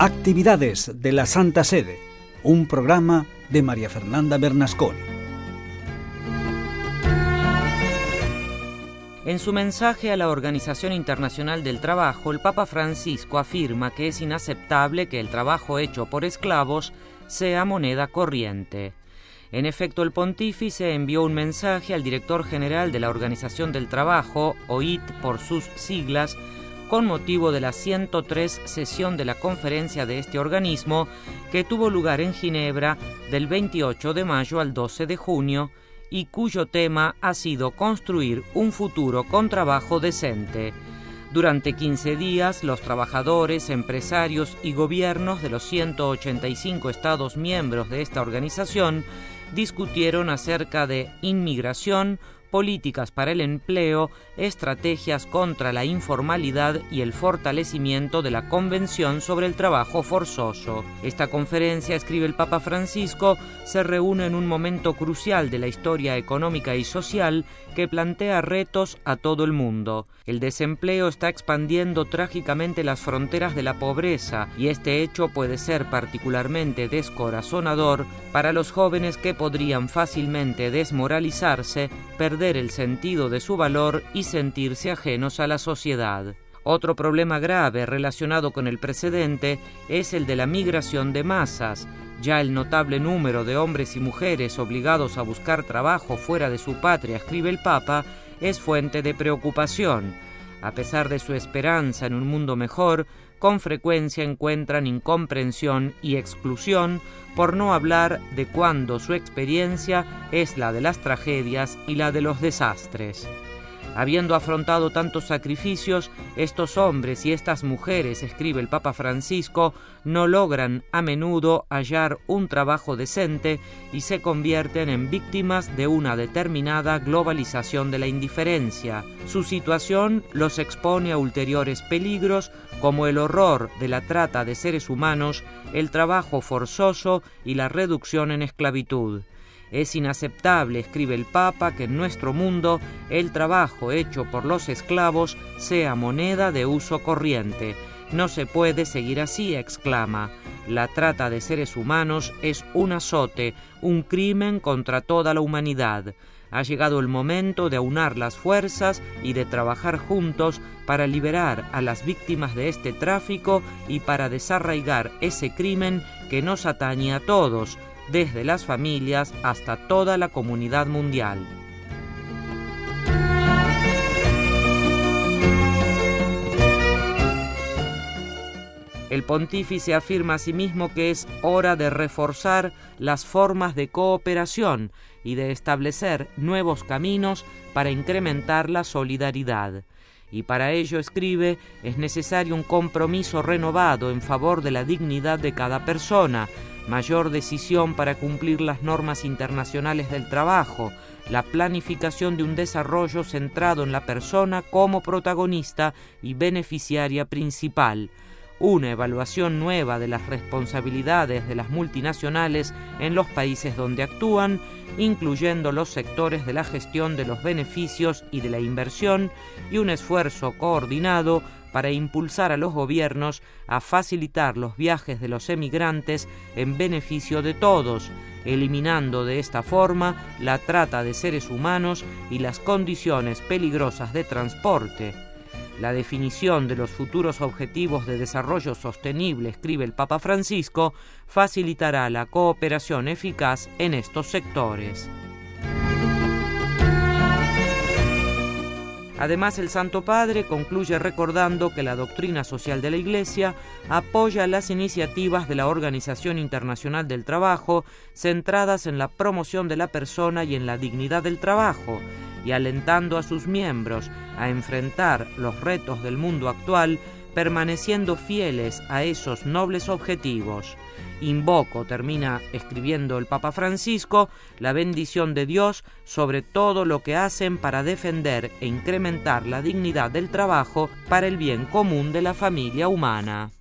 Actividades de la Santa Sede, un programa de María Fernanda Bernasconi. En su mensaje a la Organización Internacional del Trabajo, el Papa Francisco afirma que es inaceptable que el trabajo hecho por esclavos sea moneda corriente. En efecto, el pontífice envió un mensaje al director general de la Organización del Trabajo, OIT por sus siglas, con motivo de la 103 sesión de la conferencia de este organismo que tuvo lugar en Ginebra del 28 de mayo al 12 de junio y cuyo tema ha sido construir un futuro con trabajo decente. Durante 15 días, los trabajadores, empresarios y gobiernos de los 185 Estados miembros de esta organización discutieron acerca de inmigración, políticas para el empleo, estrategias contra la informalidad y el fortalecimiento de la Convención sobre el Trabajo Forzoso. Esta conferencia, escribe el Papa Francisco, se reúne en un momento crucial de la historia económica y social que plantea retos a todo el mundo. El desempleo está expandiendo trágicamente las fronteras de la pobreza y este hecho puede ser particularmente descorazonador para los jóvenes que podrían fácilmente desmoralizarse, perder el sentido de su valor y sentirse ajenos a la sociedad. Otro problema grave relacionado con el precedente es el de la migración de masas. Ya el notable número de hombres y mujeres obligados a buscar trabajo fuera de su patria, escribe el Papa, es fuente de preocupación. A pesar de su esperanza en un mundo mejor, con frecuencia encuentran incomprensión y exclusión, por no hablar de cuando su experiencia es la de las tragedias y la de los desastres. Habiendo afrontado tantos sacrificios, estos hombres y estas mujeres, escribe el Papa Francisco, no logran a menudo hallar un trabajo decente y se convierten en víctimas de una determinada globalización de la indiferencia. Su situación los expone a ulteriores peligros como el horror de la trata de seres humanos, el trabajo forzoso y la reducción en esclavitud. Es inaceptable, escribe el Papa, que en nuestro mundo el trabajo hecho por los esclavos sea moneda de uso corriente. No se puede seguir así, exclama. La trata de seres humanos es un azote, un crimen contra toda la humanidad. Ha llegado el momento de aunar las fuerzas y de trabajar juntos para liberar a las víctimas de este tráfico y para desarraigar ese crimen que nos atañe a todos, desde las familias hasta toda la comunidad mundial. El pontífice afirma asimismo que es hora de reforzar las formas de cooperación y de establecer nuevos caminos para incrementar la solidaridad. Y para ello, escribe, es necesario un compromiso renovado en favor de la dignidad de cada persona, mayor decisión para cumplir las normas internacionales del trabajo, la planificación de un desarrollo centrado en la persona como protagonista y beneficiaria principal, una evaluación nueva de las responsabilidades de las multinacionales en los países donde actúan, incluyendo los sectores de la gestión de los beneficios y de la inversión, y un esfuerzo coordinado para impulsar a los gobiernos a facilitar los viajes de los emigrantes en beneficio de todos, eliminando de esta forma la trata de seres humanos y las condiciones peligrosas de transporte. La definición de los futuros objetivos de desarrollo sostenible, escribe el Papa Francisco, facilitará la cooperación eficaz en estos sectores. Además, el Santo Padre concluye recordando que la doctrina social de la Iglesia apoya las iniciativas de la Organización Internacional del Trabajo centradas en la promoción de la persona y en la dignidad del trabajo, y alentando a sus miembros a enfrentar los retos del mundo actual, permaneciendo fieles a esos nobles objetivos. Invoco, termina escribiendo el Papa Francisco, la bendición de Dios sobre todo lo que hacen para defender e incrementar la dignidad del trabajo para el bien común de la familia humana.